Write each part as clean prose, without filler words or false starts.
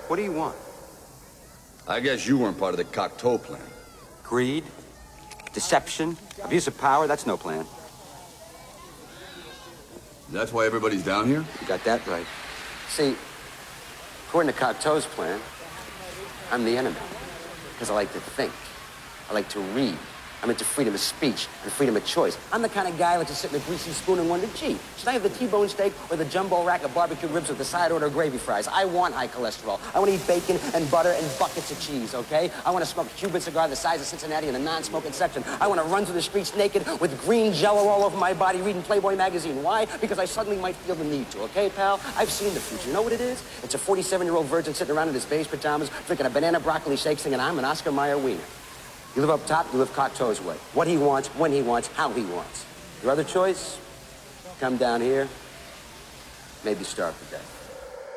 What do you want? I guess you weren't part of the Cocteau plan. Greed? Deception? Abuse of power? That's no plan. That's why everybody's down here? You got that right. See, according to Cocteau's plan, I'm the enemy. Because I like to think. I like to read. I'm into freedom of speech and freedom of choice. I'm the kind of guy who likes to sit in a greasy spoon and wonder, gee, should I have the T-bone steak or the jumbo rack of barbecue ribs with the side order gravy fries? I want high cholesterol. I want to eat bacon and butter and buckets of cheese, okay? I want to smoke a Cuban cigar the size of Cincinnati in the non-smoking section. I want to run through the streets naked with green Jell-O all over my body reading Playboy magazine. Why? Because I suddenly might feel the need to, okay, pal? I've seen the future. You know what it is? It's a 47-year-old virgin sitting around in his beige pajamas drinking a banana broccoli shake singing, I'm an Oscar Mayer wiener. You live up top, you live Cocteau's way. What he wants, when he wants, how he wants. Your other choice? Come down here, maybe starve to death.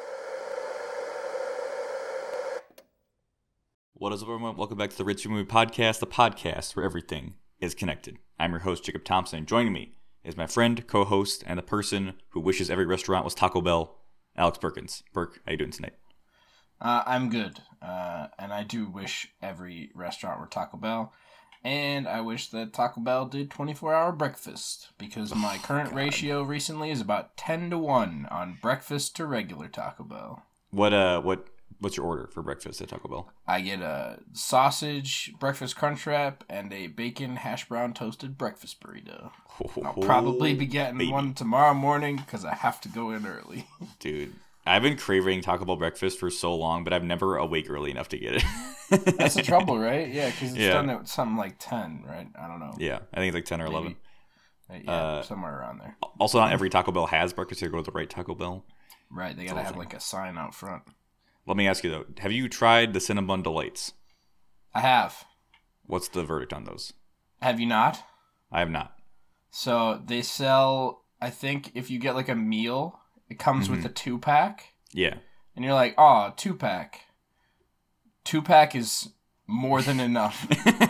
What is up, everyone? Welcome back to the Ritzy Movie Podcast, the podcast where everything is connected. I'm your host, Jacob Thompson, and joining me is my friend, co-host, and the person who wishes every restaurant was Taco Bell, Alex Perkins. Perk, how you doing tonight? I'm good, and I do wish every restaurant were Taco Bell, and I wish that Taco Bell did 24-hour breakfast, because my current ratio recently is about 10-1 on breakfast to regular Taco Bell. What's your order for breakfast at Taco Bell? I get a sausage breakfast crunch wrap and a bacon hash brown toasted breakfast burrito. I'll probably be getting one tomorrow morning, because I have to go in early. Dude. I've been craving Taco Bell breakfast for so long, but I've never awake early enough to get it. That's the trouble, right? Yeah, because it's done at something like 10, right? I don't know. Yeah, I think it's like 10 or 11. Yeah, somewhere around there. Also, not every Taco Bell has breakfast. You go to the right Taco Bell. Right, they gotta have like a sign out front. Let me ask you, though. Have you tried the Cinnabon Delights? I have. What's the verdict on those? Have you not? I have not. So, they sell, I think, if you get like a meal... It comes with a 2-pack. Yeah. And you're like, oh, 2-pack. 2-pack is more than enough.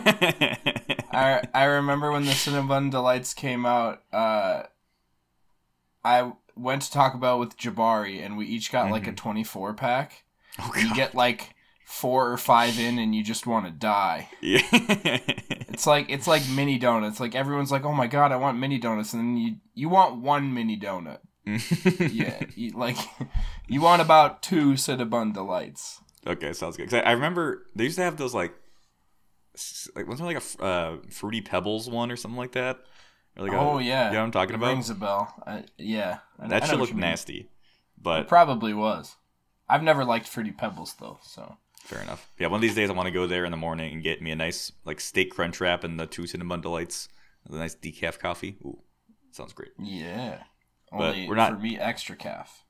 I remember when the Cinnabon Delights came out, I went to Taco Bell with Jabari, and we each got like a 24-pack. Oh, God. You get like 4 or 5 in, and you just want to die. Yeah. It's like mini donuts. Like, everyone's like, oh my God, I want mini donuts. And then you want one mini donut. Yeah, you want about 2 Cinnabon Delights. Okay, sounds good. 'Cause I remember they used to have those like wasn't there like a Fruity Pebbles one or something like that? Or like yeah, you know what I'm talking about? Rings a bell. Yeah, that should look nasty, but it probably was. I've never liked Fruity Pebbles though, so fair enough. Yeah, one of these days I want to go there in the morning and get me a nice like steak crunch wrap and the 2 Cinnabon Delights, with a nice decaf coffee. Ooh, sounds great. Yeah. But Only we're not... for me, extra calf.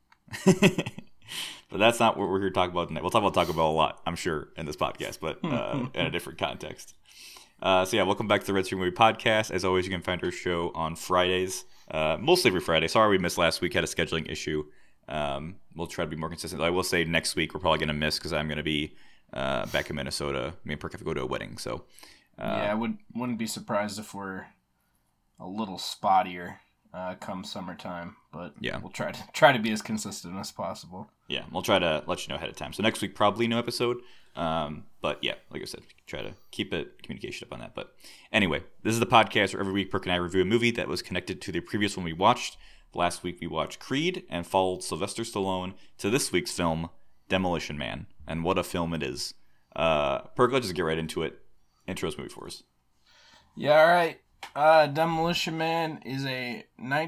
But that's not what we're here to talk about tonight. We'll talk about Taco Bell a lot, I'm sure, in this podcast, but in a different context. So yeah, welcome back to the Red Street Movie Podcast. As always, you can find our show on Fridays, mostly every Friday. Sorry we missed last week, had a scheduling issue. We'll try to be more consistent. I will say next week we're probably going to miss because I'm going to be back in Minnesota. Me and Perk have to go to a wedding, so... yeah, I wouldn't be surprised if we're a little spottier. Come summertime, but yeah, we'll try to be as consistent as possible. Yeah, we'll try to let you know ahead of time. So next week probably no episode, but yeah, like I said, try to keep communication up on that. But anyway, this is the podcast where every week Perk and I review a movie that was connected to the previous one we watched. Last week we watched Creed and followed Sylvester Stallone to this week's film, Demolition Man, and what a film it is. Perk, let's just get right into it. Intro this movie for us. Yeah, all right. Demolition Man is a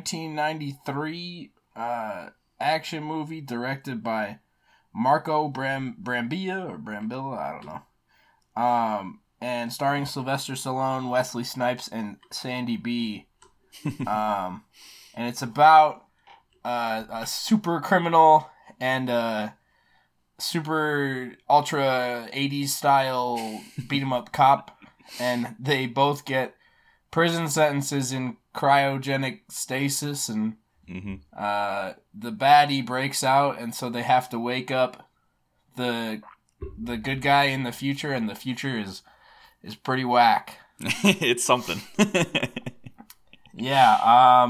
1993 action movie directed by Marco Brambilla or Brambilla, I don't know. And starring Sylvester Stallone, Wesley Snipes, and Sandy B. And it's about a super criminal and a super ultra 80s style beat 'em up cop, and they both get prison sentences in cryogenic stasis, and the baddie breaks out, and so they have to wake up the good guy in the future, and the future is pretty whack. It's something. Yeah.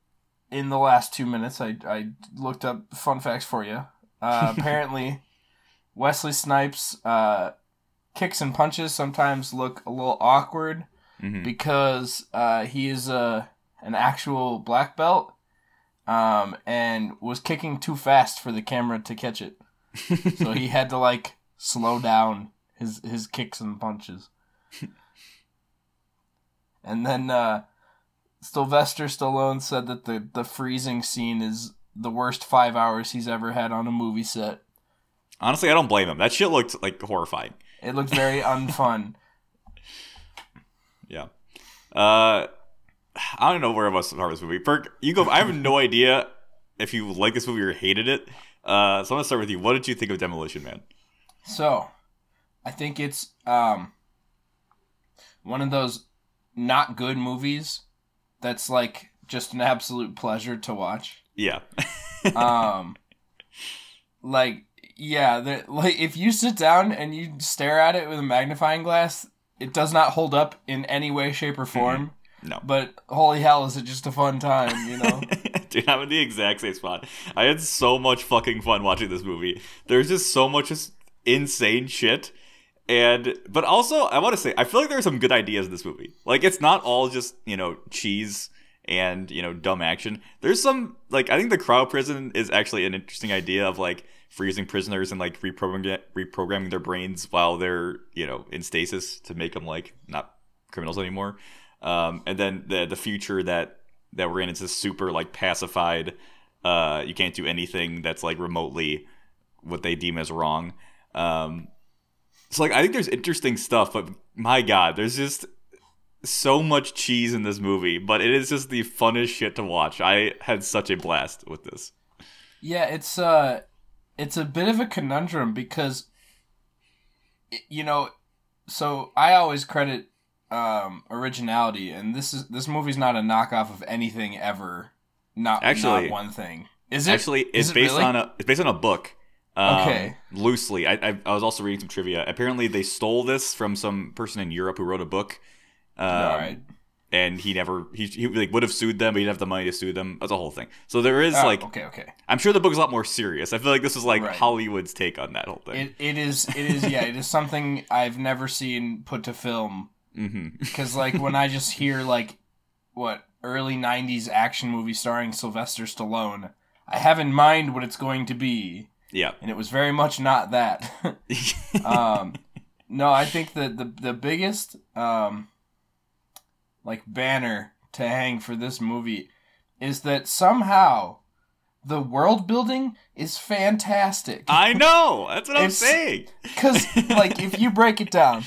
In the last 2 minutes, I looked up fun facts for you. Apparently, Wesley Snipes' kicks and punches sometimes look a little awkward because he is an actual black belt and was kicking too fast for the camera to catch it. So he had to like slow down his kicks and punches. And then Sylvester Stallone said that the freezing scene is the worst 5 hours he's ever had on a movie set. Honestly, I don't blame him. That shit looked like horrifying. It looked very unfun. Yeah. I don't know where I must start this movie. Perk, you go. I have no idea if you like this movie or hated it. So I'm gonna start with you. What did you think of Demolition Man? So, I think it's one of those not good movies that's like just an absolute pleasure to watch. Yeah. Like if you sit down and you stare at it with a magnifying glass, it does not hold up in any way, shape, or form. No. But holy hell, is it just a fun time, you know? Dude, I'm in the exact same spot. I had so much fucking fun watching this movie. There's just so much just insane shit. But also, I want to say, I feel like there's some good ideas in this movie. Like, it's not all just, cheese and, dumb action. There's some, like, I think the cryo prison is actually an interesting idea of, like, freezing prisoners and, like, reprogramming their brains while they're, in stasis to make them, like, not criminals anymore. And then the future that we're in is just super, like, pacified. You can't do anything that's, like, remotely what they deem as wrong. So, like, I think there's interesting stuff, but my God, there's just so much cheese in this movie, but it is just the funnest shit to watch. I had such a blast with this. Yeah, it's a bit of a conundrum because, so I always credit originality, and this movie's not a knockoff of anything ever. Not one thing. Is it? Actually, it's based really? on a book. Okay. Loosely. I was also reading some trivia. Apparently, they stole this from some person in Europe who wrote a book. All right. And he like would have sued them, but he didn't have the money to sue them. That's a whole thing. So there is okay. I'm sure the book is a lot more serious. I feel like this is like Right. Hollywood's take on that whole thing. It is. Yeah, it is something I've never seen put to film. Because like when I just hear like early '90s action movie starring Sylvester Stallone, I have in mind what it's going to be. Yeah. And it was very much not that. No, I think that the biggest banner to hang for this movie is that somehow the world building is fantastic. I know. That's what I'm saying. Because if you break it down,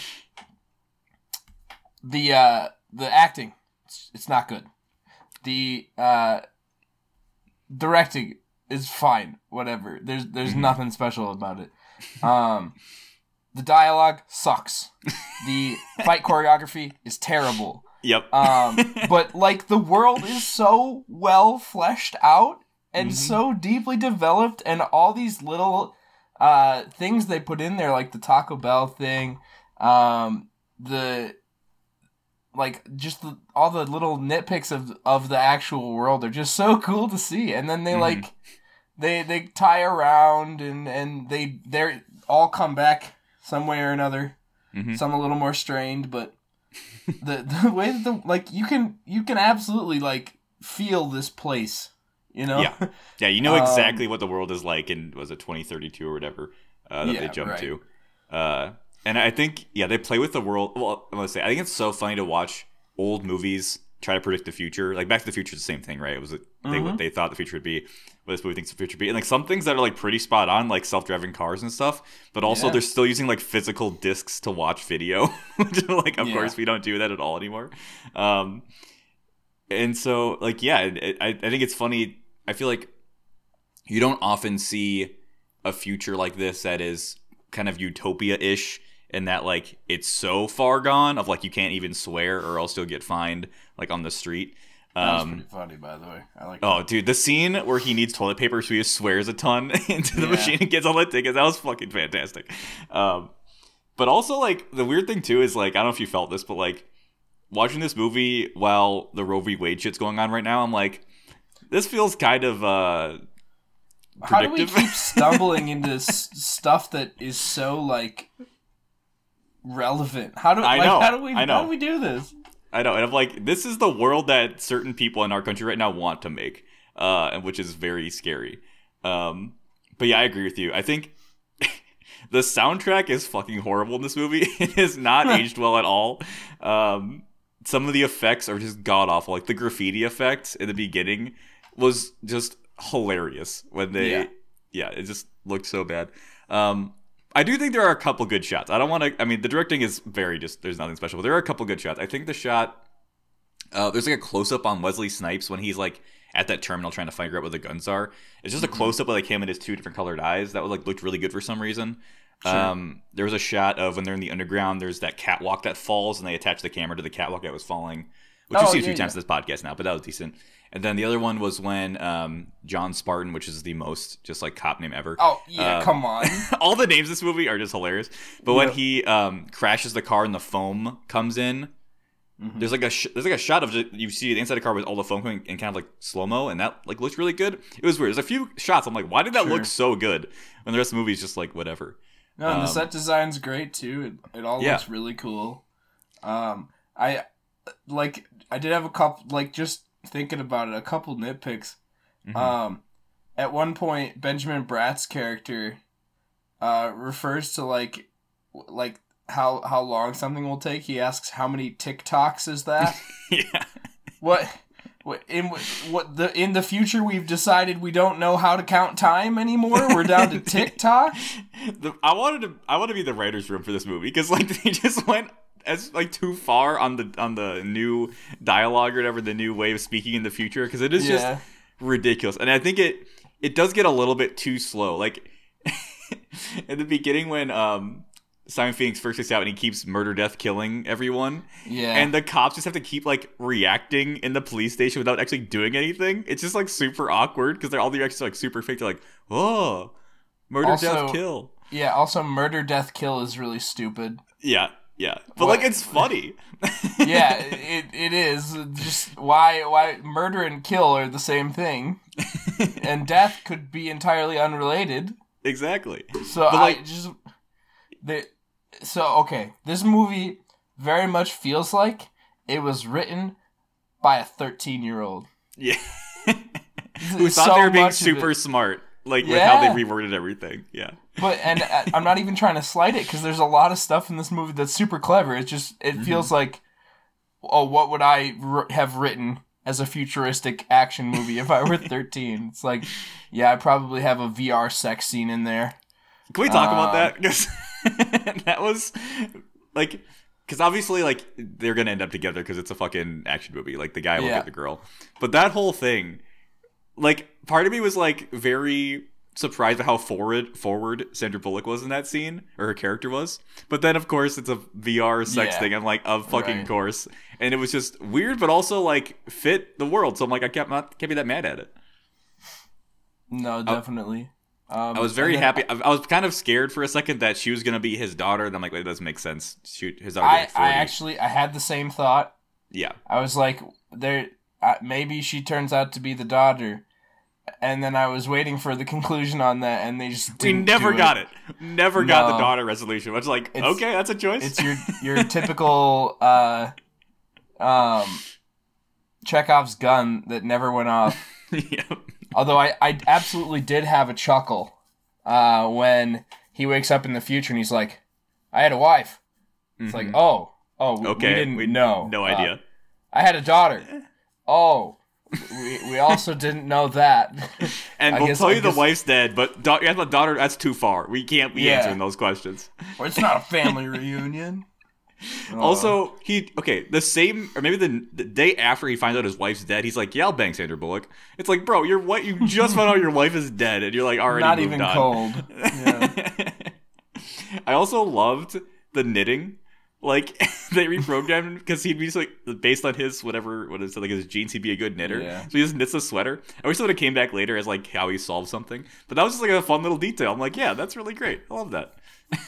the acting, it's not good. The directing is fine, whatever. There's nothing special about it. The dialogue sucks. The fight choreography is terrible. Yep. But the world is so well fleshed out and so deeply developed, and all these little things they put in there, like the Taco Bell thing, all the little nitpicks of the actual world are just so cool to see. And then they they tie around and they all come back some way or another. Some a little more strained, but the way that you can absolutely feel this place, Yeah, you know exactly what the world is like in, was it 2032 or whatever that they jumped to. And I think, they play with the world. Well, I'm going to say, I think it's so funny to watch old movies try to predict the future. Like, Back to the Future is the same thing, right? It was what they thought the future would be, what this movie thinks the future would be. And, some things that are, pretty spot on, like self-driving cars and stuff, but also they're still using, physical discs to watch video. Of course, we don't do that at all anymore. And so, I think it's funny. I feel like you don't often see a future like this that is kind of utopia-ish, in that it's so far gone of you can't even swear or else you'll get fined on the street. That's pretty funny, by the way. I like. Oh, dude, the scene where he needs toilet paper, so he just swears a ton into the machine and gets all the tickets. That was fucking fantastic. But also the weird thing too is I don't know if you felt this, but watching this movie while the Roe v. Wade shit's going on right now, I'm this feels kind of How do we predictive. keep stumbling into stuff that is so like relevant? How do we do this? I know, and I'm like, this is the world that certain people in our country right now want to make, and which is very scary. But yeah, I agree with you. I think the soundtrack is fucking horrible in this movie. It has not aged well at all. Some of the effects are just god awful. Like the graffiti effect in the beginning was just hilarious when they, it just looked so bad. I do think there are a couple good shots. I don't want to. I mean, the directing is very just. There's nothing special, but there are a couple good shots. I think the shot. There's like a close up on Wesley Snipes when he's like at that terminal trying to figure out where the guns are. It's just a close up of like him and his two different colored eyes. That was like looked really good for some reason. Sure. There was a shot of when they're in the underground. There's that catwalk that falls, and they attach the camera to the catwalk that was falling, which you've seen a few times in this podcast now. But that was decent. And then the other one was when John Spartan, which is the most just like cop name ever. Oh yeah, come on! All the names in this movie are just hilarious. But when he crashes the car and the foam comes in, there's like a shot of you see the inside of the car with all the foam coming in kind of like slow mo, and that like looks really good. It was weird. There's a few shots. I'm like, why did that look so good? And the rest of the movie is just like whatever. No, and the set design's great too. It all looks really cool. I did have a couple like just. Thinking about it, a couple nitpicks. At one point, Benjamin Bratt's character refers to like how long something will take. He asks, "How many TikToks is that?" Yeah. In the future we've decided we don't know how to count time anymore. We're down to TikTok. I want to be the writer's room for this movie because like they just went as like too far on the new dialogue or whatever, the new way of speaking in the future, because it is just ridiculous. And I think it does get a little bit too slow. Like in the beginning when Simon Phoenix first gets out and he keeps murder, death, killing everyone. Yeah. And the cops just have to keep like reacting in the police station without actually doing anything. It's just like super awkward because all the reactions are like super fake. They're like, "Whoa, murder, death, kill." Yeah. Also, murder, death, kill is really stupid. Yeah. Yeah, but like it's funny. Yeah, it is. Just why murder and kill are the same thing, and death could be entirely unrelated. Exactly. So okay, this movie very much feels like it was written by a 13-year-old. Yeah, who thought they were being super smart, like with how they reworded everything. Yeah. But I'm not even trying to slight it because there's a lot of stuff in this movie that's super clever. It feels like, what would I have written as a futuristic action movie if I were 13? It's like, yeah, I probably have a VR sex scene in there. Can we talk about that? Because that was like, because obviously like they're gonna end up together because it's a fucking action movie. Like the guy will get the girl, but that whole thing, like part of me was like very surprised at how forward Sandra Bullock was in that scene, or her character was. But then, of course, it's a VR sex thing. I'm like, of fucking course. And it was just weird, but also like fit the world. So I'm like, I can't be that mad at it. No, definitely. I was very happy. I was kind of scared for a second that she was gonna be his daughter. And I'm like, that doesn't make sense. Shoot, his daughter. I had the same thought. Yeah. I was like, maybe she turns out to be the daughter. And then I was waiting for the conclusion on that, and they just didn't. We never got it. Never got the daughter resolution. I was like, okay, that's a choice. It's your typical Chekhov's gun that never went off. Yep. Although I absolutely did have a chuckle when he wakes up in the future and he's like, I had a wife. It's like, okay, we didn't know. No idea. I had a daughter. Oh. We also didn't know that. And we'll tell you the wife's dead, but you have a daughter, that's too far. We can't be answering those questions. Well, it's not a family reunion. Also, the same, or maybe the day after he finds out his wife's dead, he's like, yeah, I'll bang Sandra Bullock. It's like, bro, you just found out your wife is dead, and you're like already not moved even on. Cold. Yeah. I also loved the knitting. Like, they reprogrammed him because he'd be just, like, based on his like his genes, he'd be a good knitter. Yeah. So he just knits a sweater. I wish that it came back later as, like, how he solved something. But that was just, like, a fun little detail. I'm like, yeah, that's really great. I love that.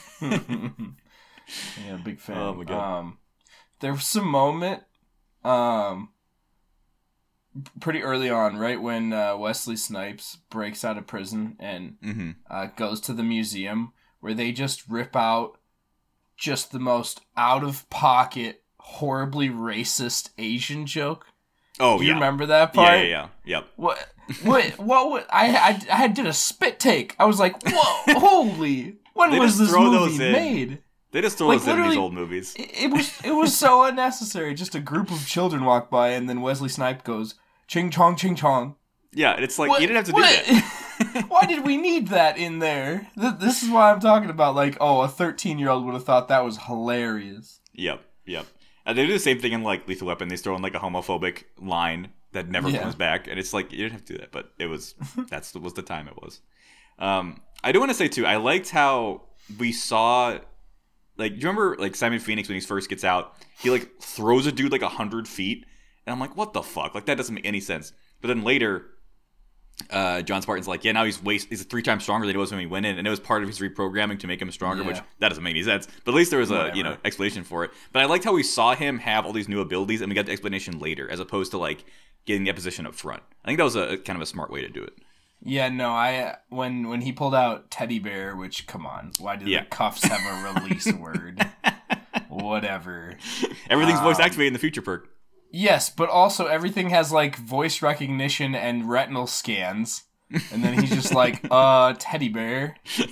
Yeah, big fan. Oh, my God. There was some moment pretty early on, right when Wesley Snipes breaks out of prison and goes to the museum, where they just rip out just the most out of pocket, horribly racist Asian joke. Oh, Do you remember that part? Yeah. Yep. What? I did a spit take. I was like, whoa, holy! When was this movie made? They just throw those in these old movies. It was so unnecessary. Just a group of children walk by, and then Wesley Snipes goes, "Ching chong, ching chong." Yeah, and it's like, you didn't have to do that. Why did we need that in there? This is why I'm talking about, like, oh, a 13-year-old would have thought that was hilarious. Yep. And they do the same thing in, like, Lethal Weapon. They throw in, like, a homophobic line that never comes back, and it's like, you didn't have to do that, but it was, was the time it was. I do want to say, too, I liked how we saw, like, do you remember, like, Simon Phoenix, when he first gets out, he, like, throws a dude, like, 100 feet, and I'm like, what the fuck? Like, that doesn't make any sense. But then later, John Spartan's like, yeah, now he's 3 times stronger than he was when he went in, and it was part of his reprogramming to make him stronger, which that doesn't make any sense. But at least there was a explanation for it. But I liked how we saw him have all these new abilities, and we got the explanation later, as opposed to like getting the exposition up front. I think that was a kind of a smart way to do it. Yeah, no, when he pulled out Teddy Bear, which, come on, why did the cuffs have a release word? Whatever. Everything's voice activated in the future perk. Yes, but also everything has, like, voice recognition and retinal scans. And then he's just like, Teddy Bear.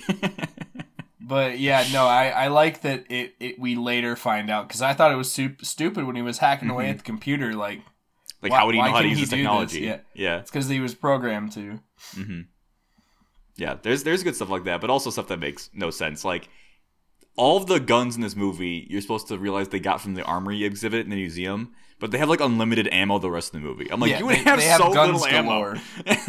But, yeah, no, I like that we later find out. Because I thought it was stupid when he was hacking away at the computer. Like how would he know how to use the technology? Yeah. It's because he was programmed to. Mm-hmm. Yeah, there's good stuff like that. But also stuff that makes no sense. Like, all of the guns in this movie, you're supposed to realize they got from the armory exhibit in the museum. But they have, like, unlimited ammo the rest of the movie. I'm like, you would have so little ammo.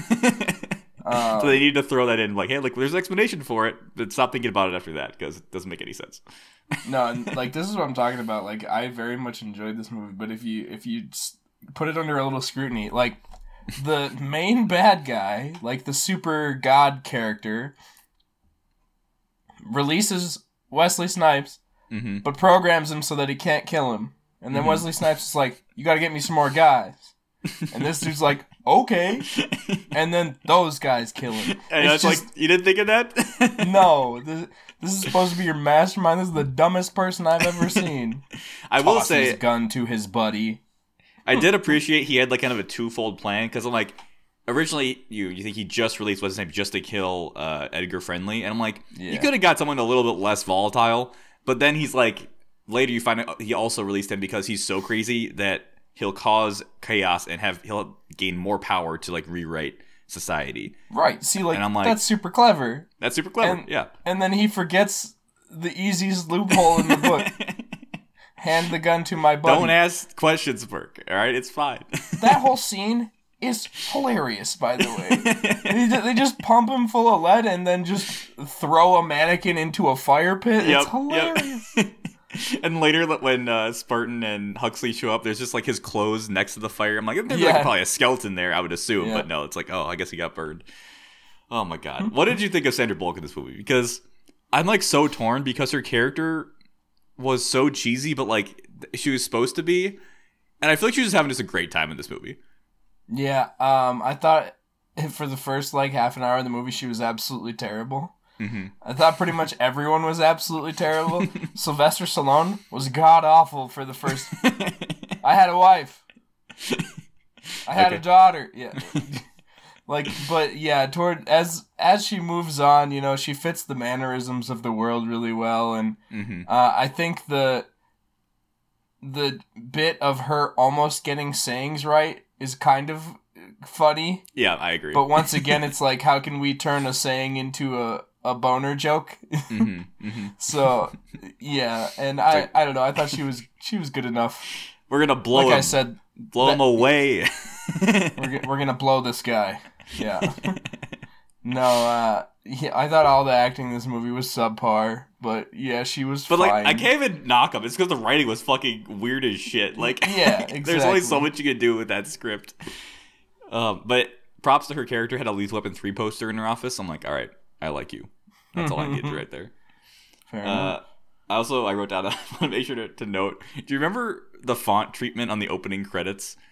So they need to throw that in. Like, hey, like, there's an explanation for it. But stop thinking about it after that, because it doesn't make any sense. No, like, this is what I'm talking about. Like, I very much enjoyed this movie. But if you put it under a little scrutiny, like, the main bad guy, like, the super god character, releases Wesley Snipes, but programs him so that he can't kill him. And then Wesley Snipes is like, you gotta get me some more guys. And this dude's like, okay. And then those guys kill him. And it's just, like, you didn't think of that? No. This is supposed to be your mastermind. This is the dumbest person I've ever seen. I will say, his gun to his buddy. I did appreciate he had, like, kind of a twofold plan. Because I'm like, originally, you think he just released Wesley Snipes just to kill Edgar Friendly. And I'm like, you could have got someone a little bit less volatile. But then he's like, later you find out he also released him because he's so crazy that he'll cause chaos and he'll gain more power to, like, rewrite society. Right. See, like, and I'm like, that's super clever. That's super clever, yeah. And then he forgets the easiest loophole in the book. Hand the gun to my buddy. Don't ask questions, Burke. All right? It's fine. That whole scene is hilarious, by the way. They just pump him full of lead and then just throw a mannequin into a fire pit. It's hilarious. Yep. And later, when Spartan and Huxley show up, there's just, like, his clothes next to the fire. I'm like, there's like, probably a skeleton there, I would assume. But no, it's like, oh, I guess he got burned. Oh, my God. What did you think of Sandra Bullock in this movie? Because I'm, like, so torn because her character was so cheesy, but, like, she was supposed to be. And I feel like she was just having just a great time in this movie. Yeah, I thought for the first, like, half an hour of the movie, she was absolutely terrible. I thought pretty much everyone was absolutely terrible. Sylvester Stallone was god-awful for the first... I had a wife. I had a daughter. Yeah. Like, but yeah, as she moves on, you know, she fits the mannerisms of the world really well. And I think the bit of her almost getting sayings right is kind of funny. Yeah, I agree. But once again, it's like, how can we turn a saying into a boner joke? So yeah, and I don't know, I thought she was good enough. We're gonna blow him. Like I said, blow him away. we're gonna blow this guy. Yeah. No, I thought all the acting in this movie was subpar, but yeah, she was fine. But, like, I can't even knock him. It's because the writing was fucking weird as shit. Like, yeah, exactly. There's only so much you can do with that script. But props to her character. Had a Lethal Weapon 3 poster in her office. I'm like, all right, I like you. That's all I needed right there. Fair enough. I wrote down, I want to make sure to note, do you remember the font treatment on the opening credits?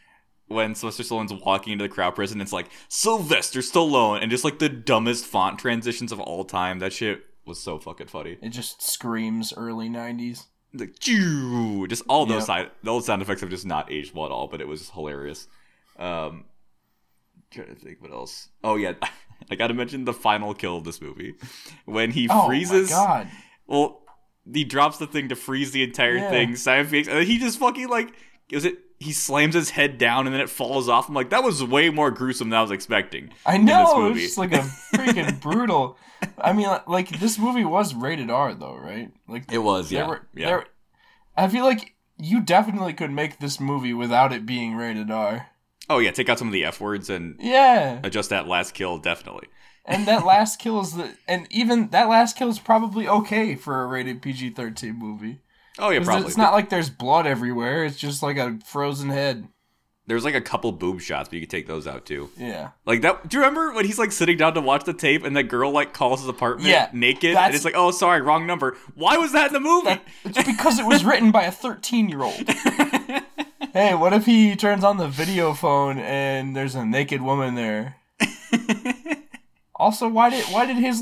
when Sylvester Stallone's walking into the crowd prison, it's like Sylvester Stallone, and just like the dumbest font transitions of all time. That shit was so fucking funny. It just screams early 90s. Like, Choo! Just all those those sound effects have just not aged well at all, but it was hilarious. Trying to think what else. Oh yeah, I gotta mention the final kill of this movie when he freezes. Oh my god! Well, he drops the thing to freeze the entire thing. Simon Phoenix, and then he just fucking he slams his head down and then it falls off. I'm like, that was way more gruesome than I was expecting. I know, it was just like a freaking brutal. I mean, like, this movie was rated R though, right? Like, it was, yeah. I feel like you definitely could make this movie without it being rated R. Oh yeah, take out some of the F words and adjust that last kill, definitely. And that last kill even that last kill is probably okay for a rated PG-13 movie. Oh yeah, probably. It's not like there's blood everywhere. It's just like a frozen head. There's like a couple boob shots, but you could take those out too. Yeah. Like that. Do you remember when he's like sitting down to watch the tape and that girl like calls his apartment naked and it's like, oh sorry, wrong number. Why was that in the movie? It's because it was written by a 13-year-old. Hey, what if he turns on the video phone and there's a naked woman there? Also, why did his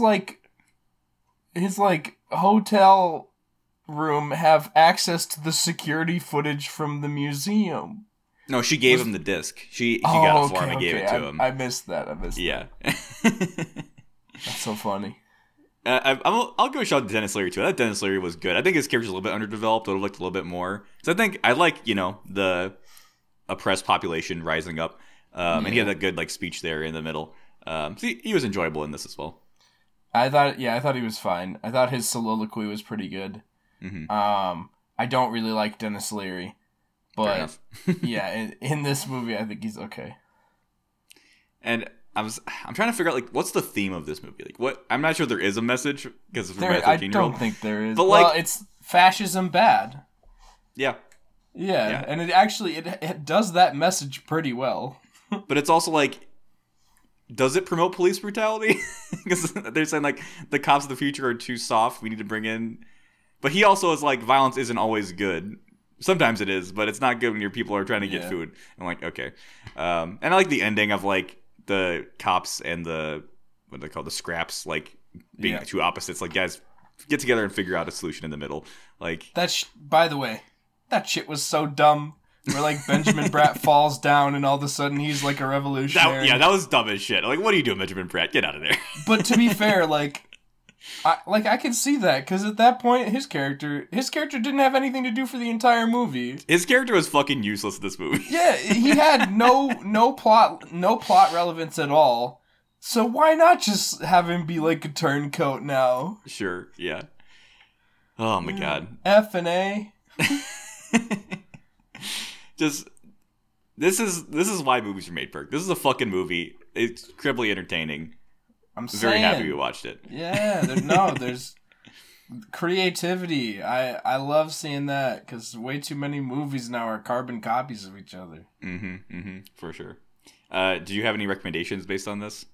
hotel room have access to the security footage from the museum? No, she gave him the disc. She got it for him and gave it to him. I missed that. Yeah. That's so funny. I'll go shout out to Dennis Leary too. That Dennis Leary was good. I think his character's a little bit underdeveloped. I would have liked a little bit more. So I like the oppressed population rising up, and he had that good speech there in the middle. So he was enjoyable in this as well. I thought he was fine. I thought his soliloquy was pretty good. Mm-hmm. I don't really like Dennis Leary, but in this movie, I think he's okay. And I'm trying to figure out what's the theme of this movie? What I'm not sure there is a message because it's I 13-year-old. don't think there is. But it's fascism bad. Yeah. Yeah, and it does that message pretty well. But it's also does it promote police brutality? Because they're saying the cops of the future are too soft. We need to bring in. But he also is violence isn't always good. Sometimes it is, but it's not good when your people are trying to get food. I'm like, okay. And I like the ending of the cops and the what they call the scraps being two opposites. Guys, get together and figure out a solution in the middle. By the way, that shit was so dumb. Where Benjamin Bratt falls down and all of a sudden he's a revolutionary. That was dumb as shit. What are you doing, Benjamin Bratt? Get out of there. But to be fair, I can see that because at that point his character didn't have anything to do for the entire movie. His character was fucking useless in this movie. Yeah, he had no plot relevance at all. So why not just have him be a turncoat now? Sure. Yeah. Oh my god. F and A. Just this is why movies are made, Perk. This is a fucking movie. It's incredibly entertaining. I'm very happy we watched it. Yeah, there's creativity. I love seeing that because way too many movies now are carbon copies of each other. For sure. Do you have any recommendations based on this?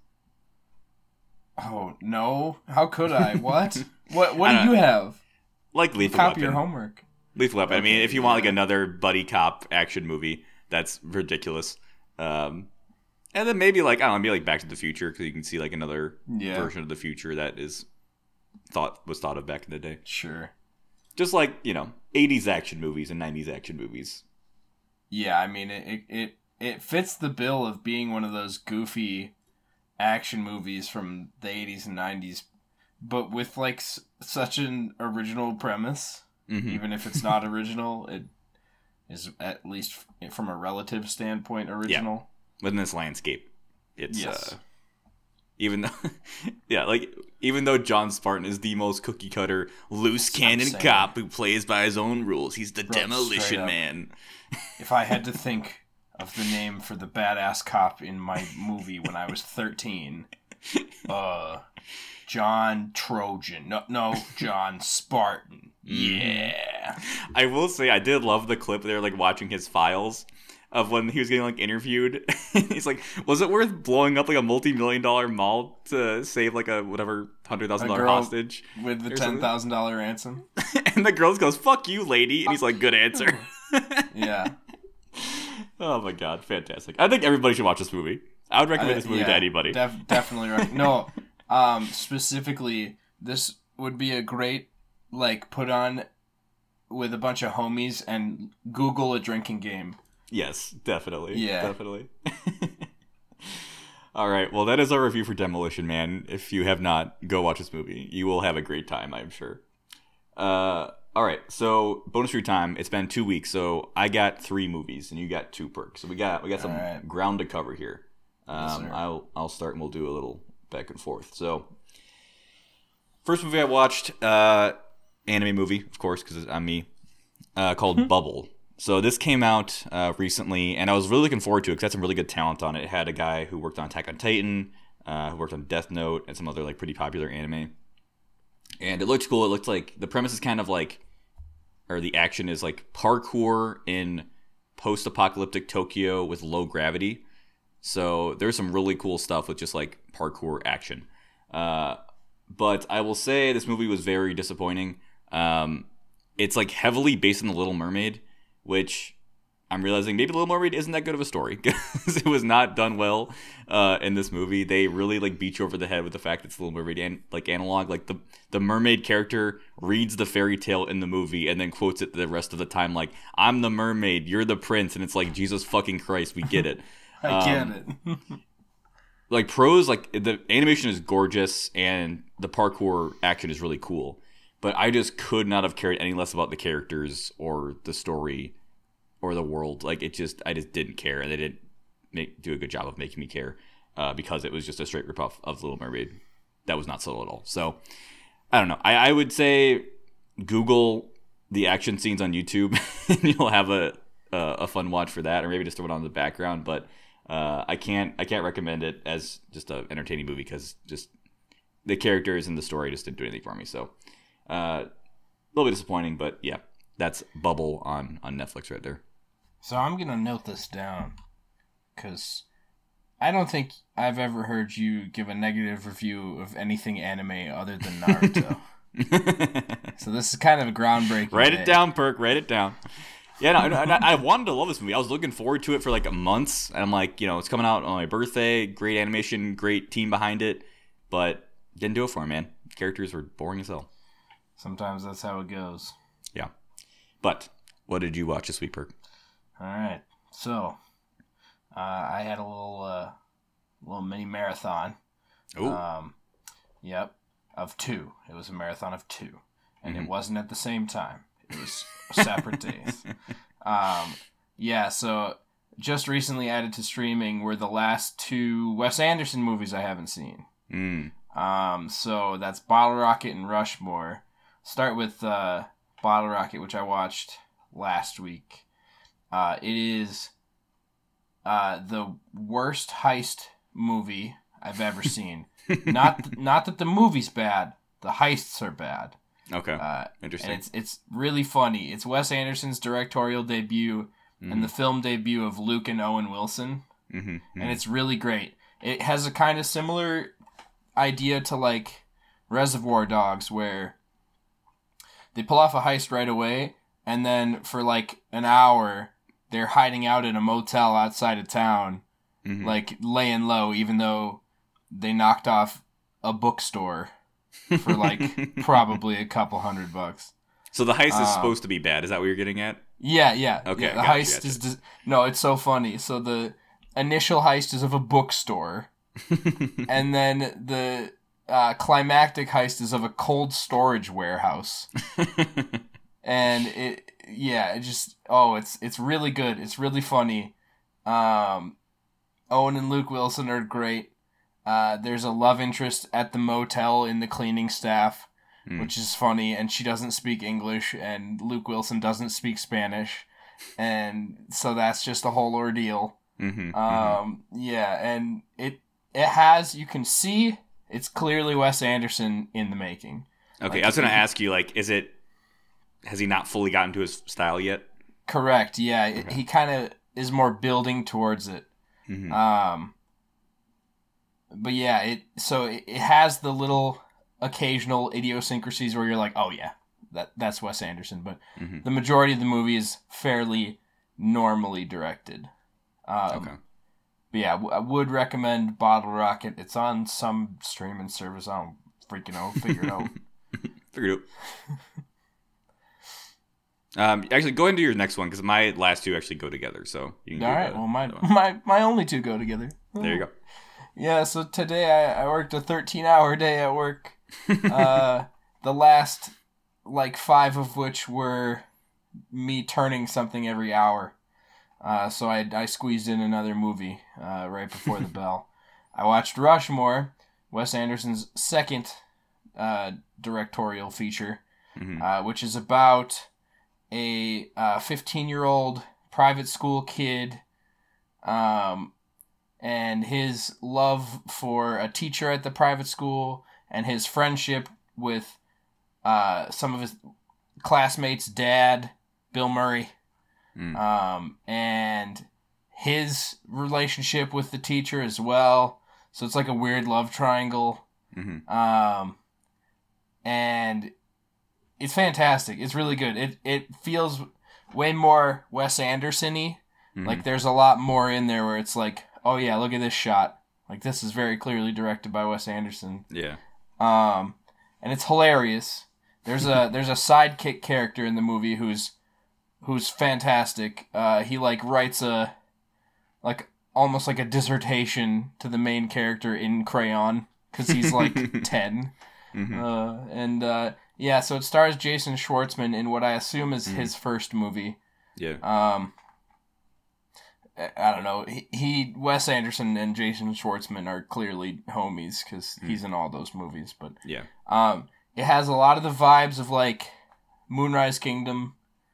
Oh no! How could I? What? What do you have? Lethal Weapon. Copy your homework. Lethal Weapon. Okay, I mean, if you want another buddy cop action movie, that's ridiculous. And then maybe maybe Back to the Future because you can see another version of the future that was thought of back in the day. Sure. Just 80s action movies and 90s action movies. Yeah, I mean it fits the bill of being one of those goofy action movies from the 80s and 90s, but with such an original premise. Mm-hmm. Even if it's not original, it is at least from a relative standpoint original. Yeah. Within this landscape, it's even though even though John Spartan is the most cookie cutter loose cannon cop who plays by his own rules, he's the Demolition Man. If I had to think of the name for the badass cop in my movie when I was 13, John Trojan. No, John Spartan. Yeah. I will say I did love the clip there, watching his files of when he was getting interviewed. He's was it worth blowing up a multi-million-dollar mall to save a whatever $100,000 hostage with the $10,000 ransom? And the girl goes, "Fuck you, lady," and he's like, "Good answer." Yeah. Oh my god, fantastic! I think everybody should watch this movie. I would recommend this movie to anybody. Definitely. No, specifically, this would be a great put on with a bunch of homies and Google a drinking game. Yes, definitely. Yeah, definitely. All right, well, that is our review for Demolition Man. If you have not, go watch this movie. You will have a great time, I'm sure. All right, so bonus free time. It's been 2 weeks, so I got 3 movies and you got 2 perks. So we got some ground to cover here. Yes, I'll start and we'll do a little back and forth. So first movie I watched, anime movie, of course, because I'm me, called Bubble. So this came out recently, and I was really looking forward to it because it had some really good talent on it. It had a guy who worked on Attack on Titan, who worked on Death Note, and some other pretty popular anime. And it looked cool. It looked like the premise is kind of or the action is parkour in post-apocalyptic Tokyo with low gravity. So there's some really cool stuff with just parkour action. But I will say this movie was very disappointing. It's heavily based on The Little Mermaid, which I'm realizing maybe Little Mermaid isn't that good of a story because it was not done well in this movie. They really beat you over the head with the fact that it's Little Mermaid and analog. The mermaid character reads the fairy tale in the movie and then quotes it the rest of the time "I'm the mermaid, you're the prince," and it's Jesus fucking Christ, we get it. I get it. Prose, the animation is gorgeous and the parkour action is really cool, but I just could not have cared any less about the characters or the story or the world. I just didn't care, and they didn't do a good job of making me care because it was just a straight ripoff of Little Mermaid that was not subtle at all. So I don't know. I would say Google the action scenes on YouTube, and you'll have a fun watch for that, or maybe just throw it on in the background. But I can't recommend it as just an entertaining movie because just the characters and the story just didn't do anything for me. So a little bit disappointing, but yeah, that's Bubble on Netflix right there. So I'm going to note this down because I don't think I've ever heard you give a negative review of anything anime other than Naruto. So this is kind of a groundbreaking. Write it down, Perk. Write it down. Yeah, no, I wanted to love this movie. I was looking forward to it for months. And I'm it's coming out on my birthday. Great animation, great team behind it. But didn't do it for me, man. Characters were boring as hell. Sometimes that's how it goes. Yeah. But what did you watch this week, Perk? All right. So I had a little mini marathon. Oh. Yep. Of 2. It was a marathon of 2. And it wasn't at the same time. It was separate days. Yeah, so just recently added to streaming were the last 2 Wes Anderson movies I haven't seen. So that's Bottle Rocket and Rushmore. Start with Bottle Rocket, which I watched last week. It is the worst heist movie I've ever seen. Not that the movie's bad, the heists are bad. Okay, interesting. And it's really funny. It's Wes Anderson's directorial debut and the film debut of Luke and Owen Wilson, and it's really great. It has a kind of similar idea to Reservoir Dogs, where they pull off a heist right away, and then for an hour they're hiding out in a motel outside of town, laying low, even though they knocked off a bookstore for probably a couple $100. So the heist is supposed to be bad. Is that what you're getting at? Yeah. Okay. Yeah, the heist is no. It's so funny. So the initial heist is of a bookstore, and then the climactic heist is of a cold storage warehouse. And it's really good. It's really funny. Owen and Luke Wilson are great. There's a love interest at the motel in the cleaning staff, which is funny, and she doesn't speak English, and Luke Wilson doesn't speak Spanish, and so that's just a whole ordeal. Yeah, and it has, you can see it's clearly Wes Anderson in the making. Okay, I was going to ask you, has he not fully gotten to his style yet? Correct, yeah. Okay. He kind of is more building towards it. But yeah, it has the little occasional idiosyncrasies where you're like, oh yeah, that's Wes Anderson. But the majority of the movie is fairly normally directed. Okay. But yeah, I would recommend Bottle Rocket. It's on some streaming service. I don't freaking know. Figure it out. Figure it out. Actually, go into your next one because my last two actually go together. So you can All right. Well, my only two go together. There you go. Yeah. So today I worked a 13-hour day at work. The last 5 of which were me turning something every hour. So I squeezed in another movie right before the bell. I watched Rushmore, Wes Anderson's second directorial feature, which is about a 15-year-old private school kid and his love for a teacher at the private school and his friendship with some of his classmates' dad, Bill Murray, and his relationship with the teacher as well. So it's like a weird love triangle. And it's fantastic. It's really good. It feels way more Wes Anderson-y. Like there's a lot more in there where it's like, oh yeah, look at this shot. Like this is very clearly directed by Wes Anderson. Yeah. And it's hilarious. There's a sidekick character in the movie who's fantastic. He writes almost like a dissertation to the main character in crayon because he's 10. Yeah, so it stars Jason Schwartzman in what I assume is his first movie. Yeah. I don't know. Wes Anderson and Jason Schwartzman are clearly homies because he's in all those movies. But yeah. It has a lot of the vibes of Moonrise Kingdom,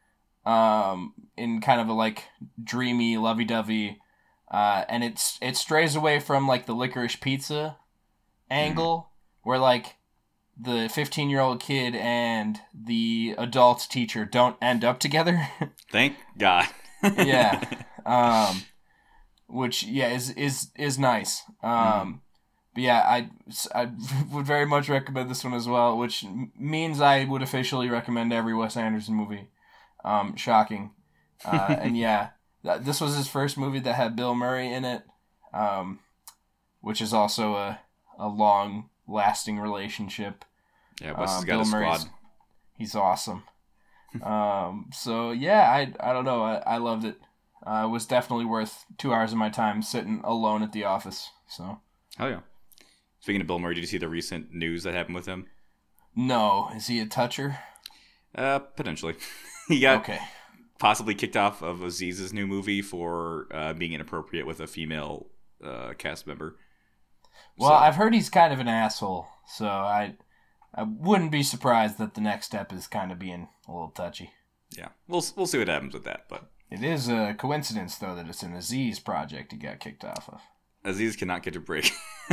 in kind of a dreamy, lovey-dovey, and it strays away from the Licorice Pizza angle, where the 15-year-old kid and the adult teacher don't end up together. Thank God. Yeah. Which is nice. But yeah, I would very much recommend this one as well, which means I would officially recommend every Wes Anderson movie. Shocking. And yeah, this was his first movie that had Bill Murray in it, which is also a long-lasting relationship. Yeah, Wes has got a squad. He's awesome. So yeah, I don't know. I loved it. It was definitely worth 2 hours of my time sitting alone at the office. So. Oh yeah. Speaking of Bill Murray, did you see the recent news that happened with him? No. Is he a toucher? Potentially. He got possibly kicked off of Aziz's new movie for being inappropriate with a female cast member. Well, I've heard he's kind of an asshole, so I wouldn't be surprised that the next step is kind of being a little touchy. Yeah, we'll see what happens with that, but it is a coincidence though that it's an Aziz project he got kicked off of. Aziz cannot get a break.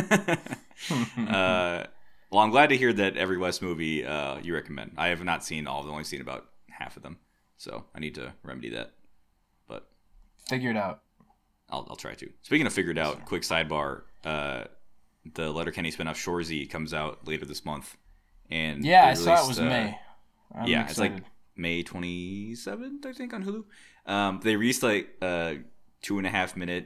Well, I'm glad to hear that every Wes movie you recommend. I have not seen all of them. I've only seen about half of them, so I need to remedy that. But figure it out. I'll try to. Speaking of figured out, quick sidebar: the Letterkenny spinoff Shoresy comes out later this month, and yeah, I saw it was May. I'm excited. It's like May 27th, I think, on Hulu. They released 2.5 minute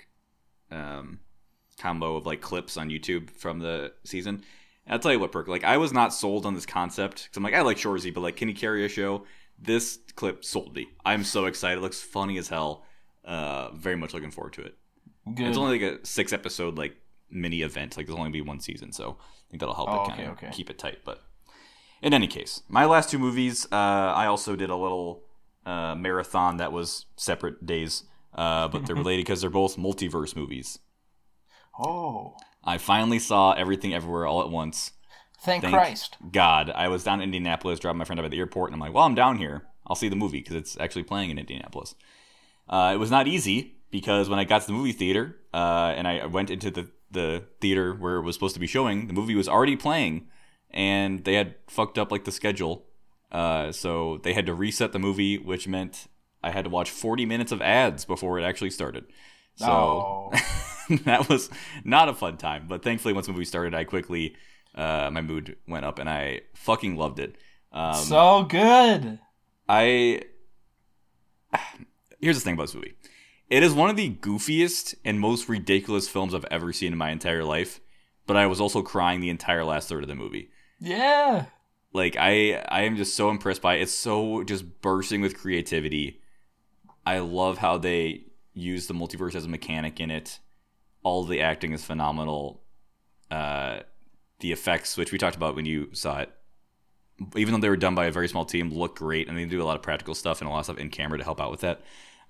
combo of clips on YouTube from the season. And I'll tell you what, Perk, I was not sold on this concept because I'm I like Shoresy, but can he carry a show? This clip sold me. I'm so excited. It looks funny as hell. Very much looking forward to it. Good. It's only a 6 episode mini event. There's only be one season, so I think that'll help keep it tight. But in any case, my last 2 movies, I also did a little marathon that was separate days, but they're related because they're both multiverse movies. Oh. I finally saw Everything Everywhere All at Once. Thank Christ. God. I was down in Indianapolis, dropping my friend up at the airport, and I'm like, well, I'm down here. I'll see the movie because it's actually playing in Indianapolis. It was not easy because when I got to the movie theater and I went into the theater where it was supposed to be showing, the movie was already playing, and they had fucked up the schedule. So they had to reset the movie, which meant I had to watch 40 minutes of ads before it actually started. So that was not a fun time. But thankfully, once the movie started, I quickly, my mood went up, and I fucking loved it. So good. Here's the thing about this movie. It is one of the goofiest and most ridiculous films I've ever seen in my entire life, but I was also crying the entire last third of the movie. Yeah. Like, I am just so impressed by it. It's so just bursting with creativity. I love how they use the multiverse as a mechanic in it. All of the acting is phenomenal. The effects, which we talked about when you saw it, even though they were done by a very small team, look great. And they do a lot of practical stuff and a lot of stuff in camera to help out with that.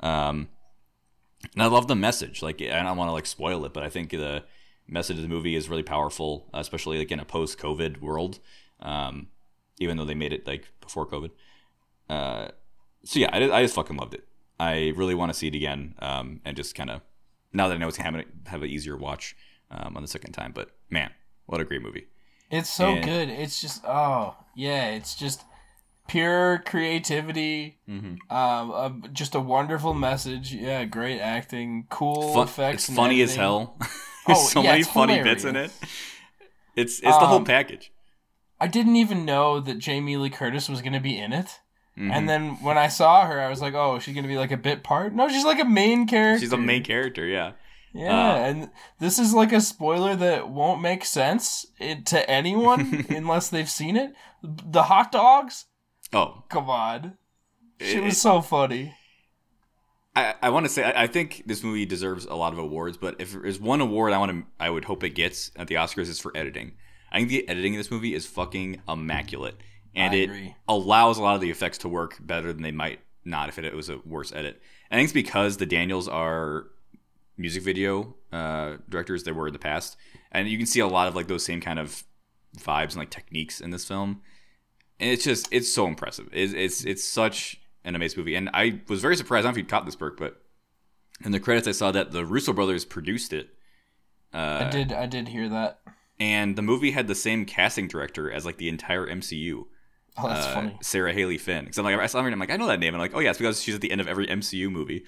And I love the message. Like, I don't want to like spoil it, but I think the message of the movie is really powerful, especially like in a post-COVID world. Even though they made it like before COVID. So yeah, I just fucking loved it. I really want to see it again, and just kind of now that I know it's gonna have an easier watch on the second time. But man, what a great movie! It's so good. It's just it's just pure creativity. Just a wonderful message. Yeah, great acting, cool effects. It's funny as hell. There's so many funny bits in it. It's the whole package. I didn't even know that Jamie Lee Curtis was going to be in it. And then when I saw her, I was like, oh, she's going to be like a bit part? No, she's like a main character. She's a main character, yeah. Yeah, and this is like a spoiler that won't make sense to anyone unless they've seen it. The hot dogs? Oh. Come on. She was so funny. I want to say, I think this movie deserves a lot of awards, but if there's one award I would hope it gets at the Oscars, is for editing. I think the editing in this movie is fucking immaculate. And it allows a lot of the effects to work better than they might not if it was a worse edit. I think it's because the Daniels are music video directors they were in the past. And you can see a lot of like those same kind of vibes and like techniques in this film. And it's so impressive. It's such an amazing movie. And I was very surprised. I don't know if you'd caught this, Burke, but in the credits I saw that the Russo brothers produced it. I did hear that. And the movie had the same casting director as like the entire MCU. Oh, that's funny. Sarah Haley Finn. Because I saw her and I'm like, I know that name. And I'm like, oh yeah, it's because she's at the end of every MCU movie.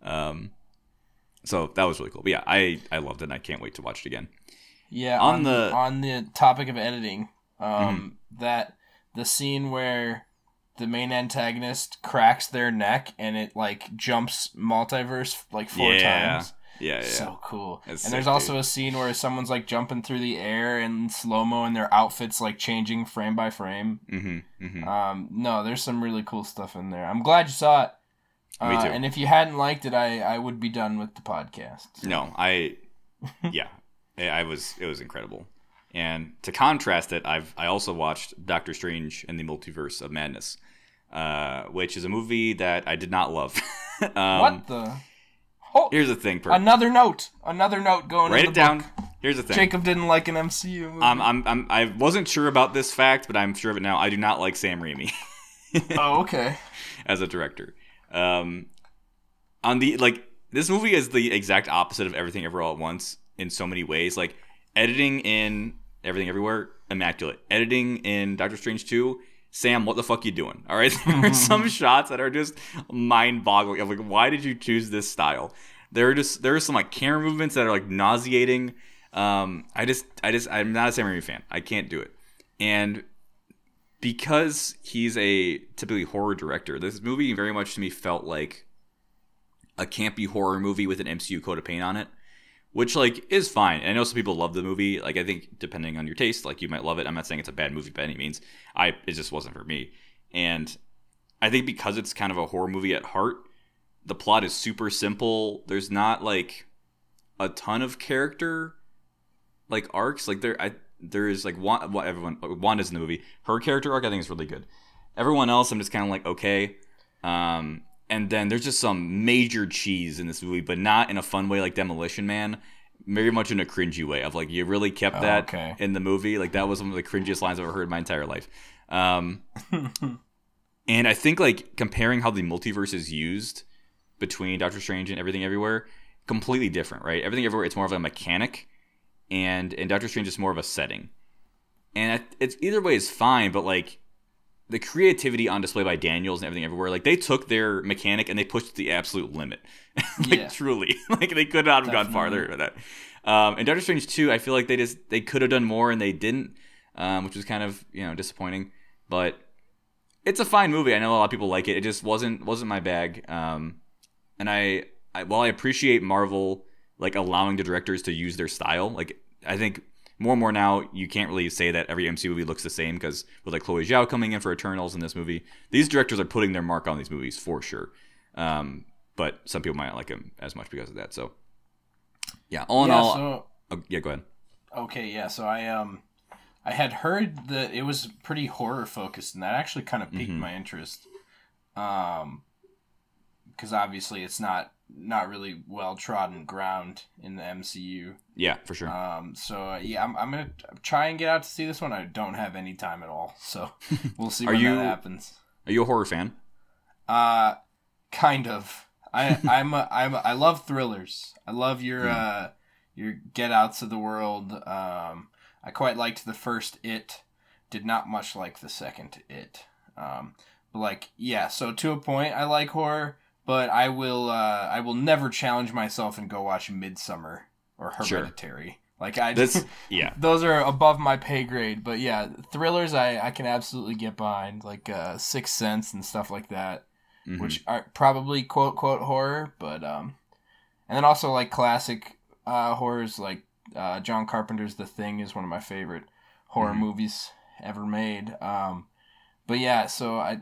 So that was really cool. But yeah, I loved it and I can't wait to watch it again. Yeah, on the topic of editing, that the scene where the main antagonist cracks their neck and it like jumps multiverse like 4 times. Yeah. So cool. That's and there's also a scene where someone's like jumping through the air in slow-mo and their outfits like changing frame by frame. No, there's some really cool stuff in there. I'm glad you saw it. Me too. And if you hadn't liked it, I would be done with the podcast. So. No, it was incredible. And to contrast it, I also watched Doctor Strange and the Multiverse of Madness, which is a movie that I did not love. What the... Oh, here's the thing, Another note going. Write in the it down. Book. Here's the thing. Jacob didn't like an MCU movie. I wasn't sure about this fact, but I'm sure of it now. I do not like Sam Raimi. Oh, okay. As a director, this movie is the exact opposite of Everything Everywhere All at Once in so many ways. Like editing in Everything Everywhere, immaculate. Editing in Doctor Strange 2. Sam, what the fuck you doing? All right, there are some shots that are just mind-boggling. I'm like, why did you choose this style? There are some like camera movements that are like nauseating. I'm not a Sam Raimi fan. I can't do it. And because he's a typically horror director, this movie very much to me felt like a campy horror movie with an MCU coat of paint on it. Which, like, is fine. And I know some people love the movie. Like, I think, depending on your taste, like, you might love it. I'm not saying it's a bad movie by any means. It just wasn't for me. And I think because it's kind of a horror movie at heart, the plot is super simple. There's not, like, a ton of character, like, arcs. Like, there is, like, Wanda's in the movie. Her character arc, I think, is really good. Everyone else, I'm just kind of like, okay. And then there's just some major cheese in this movie, but not in a fun way like Demolition Man. Very much in a cringy way of like, you really kept that in the movie. Like that was one of the cringiest lines I've ever heard in my entire life. And I think like comparing how the multiverse is used between Doctor Strange and Everything Everywhere, completely different, right? Everything Everywhere, it's more of a mechanic, and Doctor Strange is more of a setting. And it's either way is fine, but like, the creativity on display by Daniels and Everything Everywhere, like they took their mechanic and they pushed it to the absolute limit. Truly, like they could not have gone farther with that. And Doctor Strange 2, I feel like they could have done more and they didn't, which was kind of disappointing. But it's a fine movie. I know a lot of people like it. It just wasn't my bag. And I while I appreciate Marvel like allowing the directors to use their style, like I think more and more now you can't really say that every MCU movie looks the same, because with like Chloe Zhao coming in for Eternals in this movie, these directors are putting their mark on these movies for sure. But some people might not like them as much because of that. So yeah, all in all, yeah, go ahead. Okay, yeah. So I had heard that it was pretty horror focused, and that actually kind of piqued my interest. Because obviously it's not really well trodden ground in the MCU. Yeah, for sure. So yeah, I'm gonna try and get out to see this one. I don't have any time at all, so we'll see when that happens. Are you a horror fan? Kind of. I love thrillers. I love your get outs of the world. I quite liked the first It. Did not much like the second It. But like, yeah. So to a point, I like horror, but I will never challenge myself and go watch Midsummer or Hereditary. Sure. Like I just, those are above my pay grade. But yeah, thrillers I can absolutely get behind, like Sixth Sense and stuff like that. Which are probably quote horror, but and then also like classic horrors, like John Carpenter's The Thing is one of my favorite horror movies ever made. But yeah, so I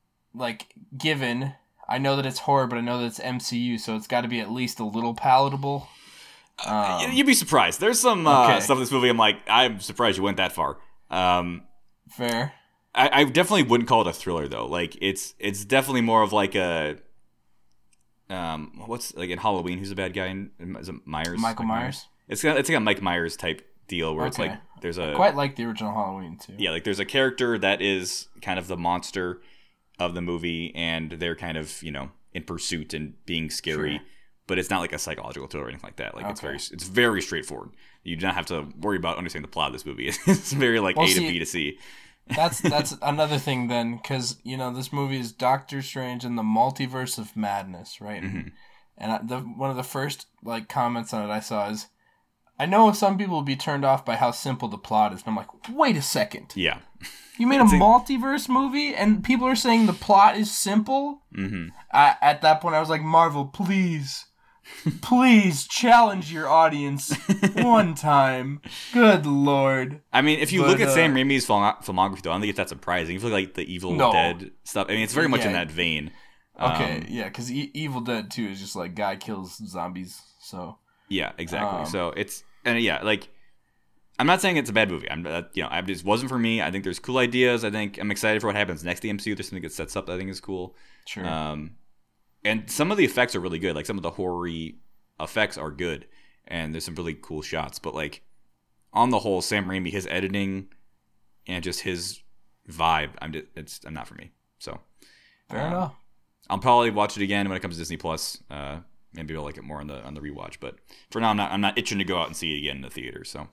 know that it's horror, but I know that it's MCU, so it's got to be at least a little palatable. You'd be surprised. There's some stuff in this movie I'm surprised you went that far. Fair. I definitely wouldn't call it a thriller though. Like it's definitely more of like a what's like in Halloween? Who's the bad guy? Is it Myers? Michael Myers. It's like a Mike Myers type deal where it's like there's I quite like the original Halloween too. Yeah, like there's a character that is kind of the monster of the movie, and they're kind of in pursuit and being scary. Sure. But it's not like a psychological thriller or anything like that. Like it's very straightforward. You do not have to worry about understanding the plot of this movie. It's very like A to B to C. That's another thing then, because this movie is Doctor Strange in the Multiverse of Madness, right? Mm-hmm. And one of the first like comments on it I saw is, I know some people will be turned off by how simple the plot is, and I'm like, wait a second, yeah, you made a multiverse movie and people are saying the plot is simple? Mm-hmm. At that point I was like, Marvel, please challenge your audience one time. Good Lord. I mean, if you look at Sam Raimi's filmography, though, I don't think it's that surprising. If you look like the Evil Dead stuff, I mean, it's very much in that vein. Okay, yeah, because Evil Dead 2 is just like guy kills zombies, so... Yeah, exactly. So it's... And yeah, like... I'm not saying it's a bad movie. It just wasn't for me. I think there's cool ideas. I think I'm excited for what happens next to the MCU. There's something that sets up that I think is cool. Sure. And some of the effects are really good. Like, some of the horror-y effects are good. And there's some really cool shots. But, like, on the whole, Sam Raimi, his editing and just his vibe, it's not for me. So, fair enough. I'll probably watch it again when it comes to Disney Plus. Maybe I'll like it more on the rewatch. But for now, I'm not itching to go out and see it again in the theater. So,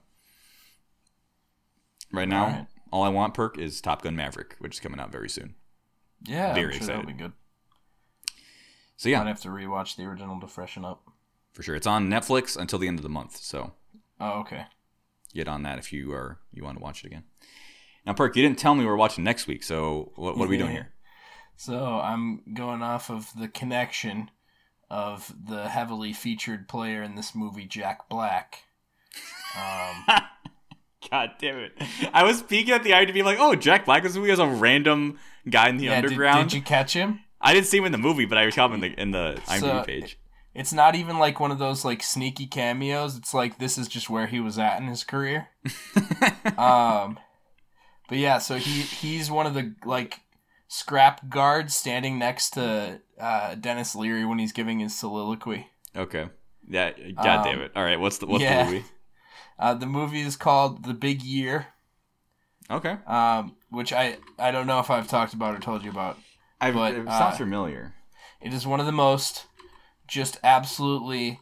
right now, all I want, Perk, is Top Gun Maverick, which is coming out very soon. Yeah, very I'm sure excited. That'll be good. So yeah, I'd have to rewatch the original to freshen up. For sure, it's on Netflix until the end of the month. So, okay, get on that if you want to watch it again. Now, Perk, you didn't tell me we were watching next week. So, what are we doing here? So I'm going off of the connection of the heavily featured player in this movie, Jack Black. God damn it! I was peeking at the IMDb like, oh, Jack Black this movie has a random guy in the underground. Did you catch him? I didn't see him in the movie, but I saw him in the IMDb page. It's not even like one of those like sneaky cameos. It's like this is just where he was at in his career. But yeah, so he's one of the like scrap guards standing next to Dennis Leary when he's giving his soliloquy. Okay. Yeah. God damn it! All right. What's the movie? The movie is called The Big Year. Okay. Which I don't know if I've talked about or told you about. It sounds familiar. It is one of the most just absolutely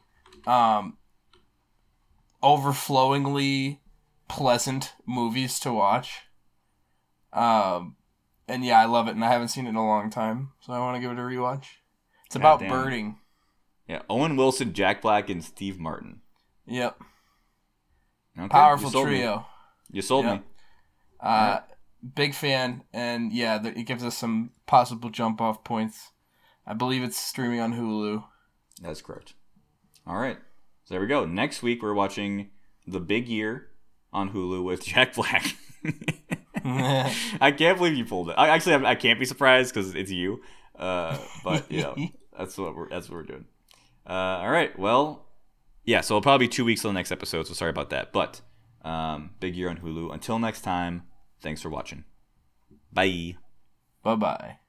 overflowingly pleasant movies to watch. And yeah, I love it, and I haven't seen it in a long time, so I want to give it a rewatch. It's about birding. Yeah, Owen Wilson, Jack Black, and Steve Martin. Yep. Okay. Powerful trio. You sold me. Right. Big fan, and yeah, it gives us some possible jump-off points. I believe it's streaming on Hulu. That's correct. All right. So there we go. Next week, we're watching The Big Year on Hulu with Jack Black. I can't believe you pulled it. I can't be surprised because it's you. But that's what we're doing. All right. Well, yeah. So it'll probably be 2 weeks till the next episode. So sorry about that. But Big Year on Hulu. Until next time. Thanks for watching. Bye. Bye-bye.